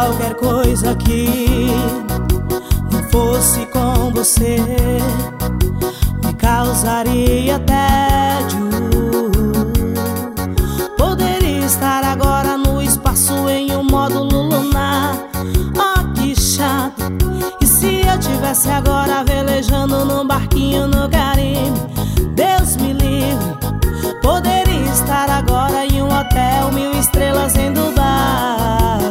Qualquer coisa que não fosse com você me causaria tédio. Poderia estar agora no espaço em um módulo lunar. Oh, que chato. E se eu tivesse agora velejando num barquinho no Caribe? Deus me livre. Poderia estar agora em um hotel 1000 estrelas em Dubai.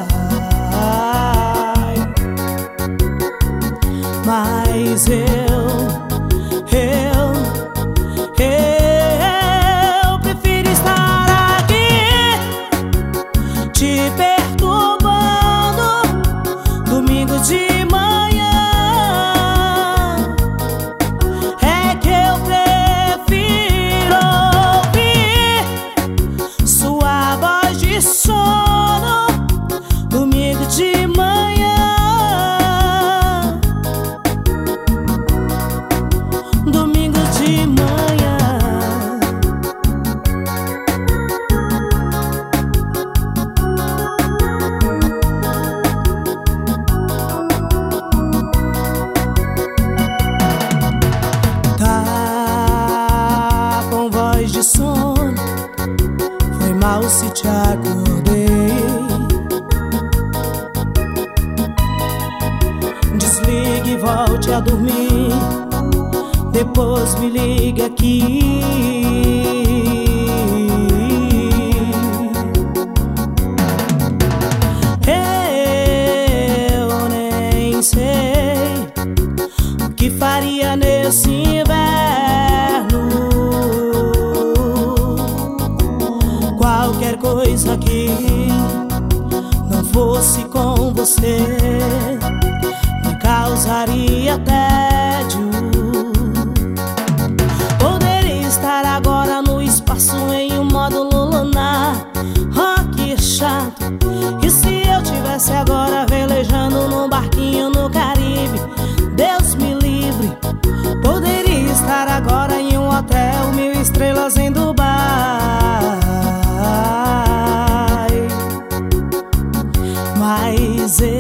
Mas eu prefiro estar aqui te perturbando domingo de manhã. É que eu prefiro ouvir sua voz de sono domingo de manhã. Domingo de manhã. Tá com voz de sono, foi mal se te acordei. Desligue e volte a dormir, depois me ligue aqui. Eu nem sei o que faria nesse inverno. Qualquer coisa que não fosse com você me causaria tédio. Estar agora no espaço em um módulo lunar. Oh, que chato. E se eu tivesse agora velejando num barquinho no Caribe? Deus me livre. Poderia estar agora em um hotel 1000 estrelas em Dubai. Mas